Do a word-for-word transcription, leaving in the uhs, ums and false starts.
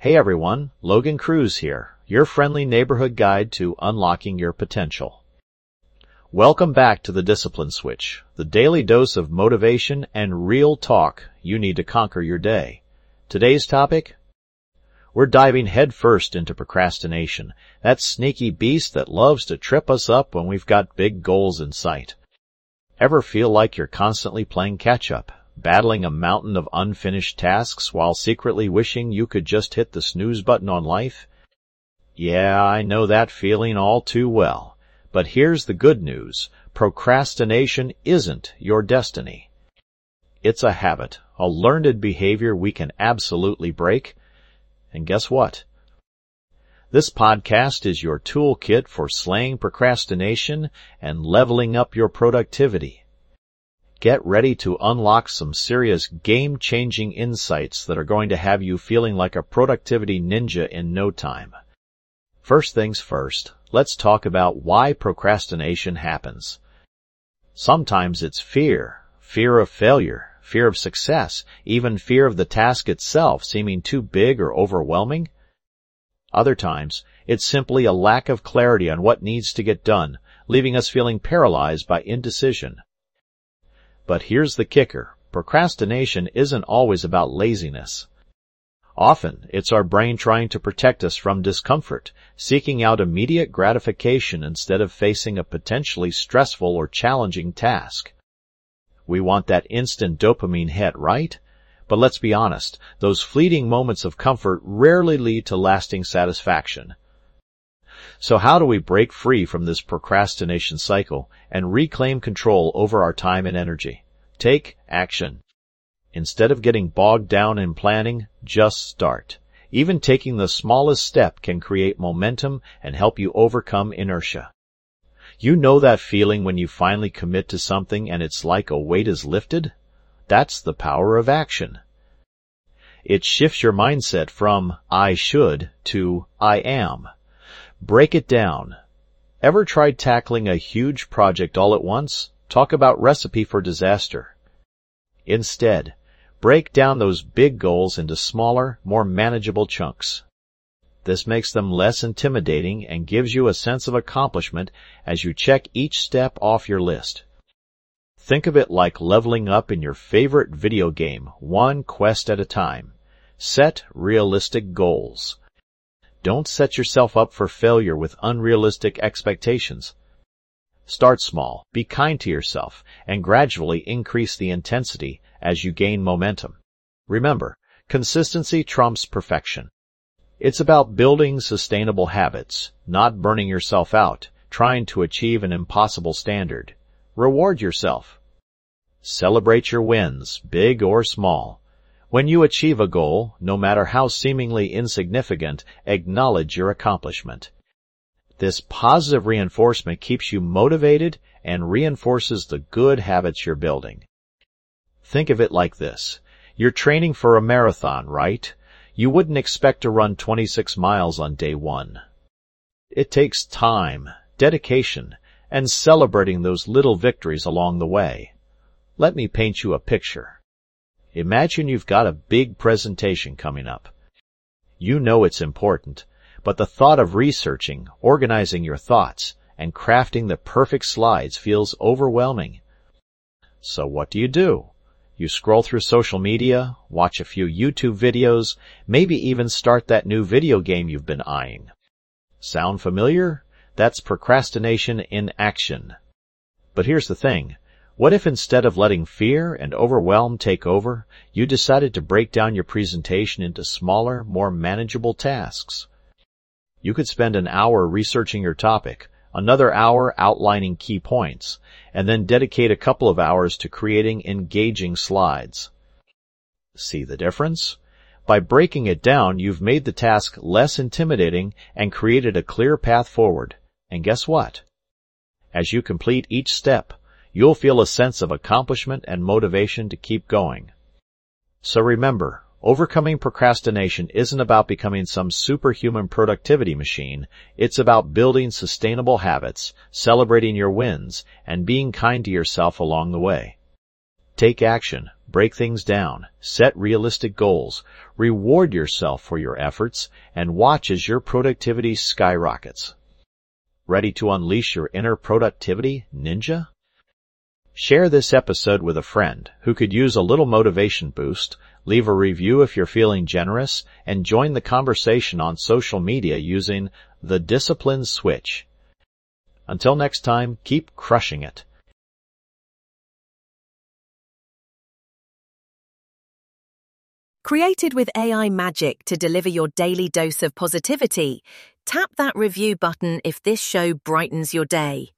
Hey everyone, Logan Cruz here, your friendly neighborhood guide to unlocking your potential. Welcome back to the Discipline Switch, the daily dose of motivation and real talk you need to conquer your day. Today's topic? We're diving headfirst into procrastination, that sneaky beast that loves to trip us up when we've got big goals in sight. Ever feel like you're constantly playing catch-up, battling a mountain of unfinished tasks while secretly wishing you could just hit the snooze button on life? Yeah, I know that feeling all too well. But here's the good news. Procrastination isn't your destiny. It's a habit, a learned behavior we can absolutely break. And guess what? This podcast is your toolkit for slaying procrastination and leveling up your productivity. Get ready to unlock some serious game-changing insights that are going to have you feeling like a productivity ninja in no time. First things first, let's talk about why procrastination happens. Sometimes it's fear, fear of failure, fear of success, even fear of the task itself seeming too big or overwhelming. Other times, it's simply a lack of clarity on what needs to get done, leaving us feeling paralyzed by indecision. But here's the kicker. Procrastination isn't always about laziness. Often, it's our brain trying to protect us from discomfort, seeking out immediate gratification instead of facing a potentially stressful or challenging task. We want that instant dopamine hit, right? But let's be honest, those fleeting moments of comfort rarely lead to lasting satisfaction. So how do we break free from this procrastination cycle and reclaim control over our time and energy? Take action. Instead of getting bogged down in planning, just start. Even taking the smallest step can create momentum and help you overcome inertia. You know that feeling when you finally commit to something and it's like a weight is lifted? That's the power of action. It shifts your mindset from I should to I am. Break it down. Ever tried tackling a huge project all at once? Talk about recipe for disaster. Instead, break down those big goals into smaller, more manageable chunks. This makes them less intimidating and gives you a sense of accomplishment as you check each step off your list. Think of it like leveling up in your favorite video game, one quest at a time. Set realistic goals. Don't set yourself up for failure with unrealistic expectations. Start small, be kind to yourself, and gradually increase the intensity as you gain momentum. Remember, consistency trumps perfection. It's about building sustainable habits, not burning yourself out, trying to achieve an impossible standard. Reward yourself. Celebrate your wins, big or small. When you achieve a goal, no matter how seemingly insignificant, acknowledge your accomplishment. This positive reinforcement keeps you motivated and reinforces the good habits you're building. Think of it like this. You're training for a marathon, right? You wouldn't expect to run twenty-six miles on day one. It takes time, dedication, and celebrating those little victories along the way. Let me paint you a picture. Imagine you've got a big presentation coming up. You know it's important, but the thought of researching, organizing your thoughts, and crafting the perfect slides feels overwhelming. So what do you do? You scroll through social media, watch a few YouTube videos, maybe even start that new video game you've been eyeing. Sound familiar? That's procrastination in action. But here's the thing. What if instead of letting fear and overwhelm take over, you decided to break down your presentation into smaller, more manageable tasks? You could spend an hour researching your topic, another hour outlining key points, and then dedicate a couple of hours to creating engaging slides. See the difference? By breaking it down, you've made the task less intimidating and created a clear path forward. And guess what? As you complete each step, you'll feel a sense of accomplishment and motivation to keep going. So remember, overcoming procrastination isn't about becoming some superhuman productivity machine. It's about building sustainable habits, celebrating your wins, and being kind to yourself along the way. Take action, Break things down, set realistic goals, reward yourself for your efforts, and watch as your productivity skyrockets. Ready to unleash your inner productivity ninja? Share this episode with a friend who could use a little motivation boost, leave a review if you're feeling generous, and join the conversation on social media using the Discipline Switch. Until next time, keep crushing it. Created with A I magic to deliver your daily dose of positivity, tap that review button if this show brightens your day.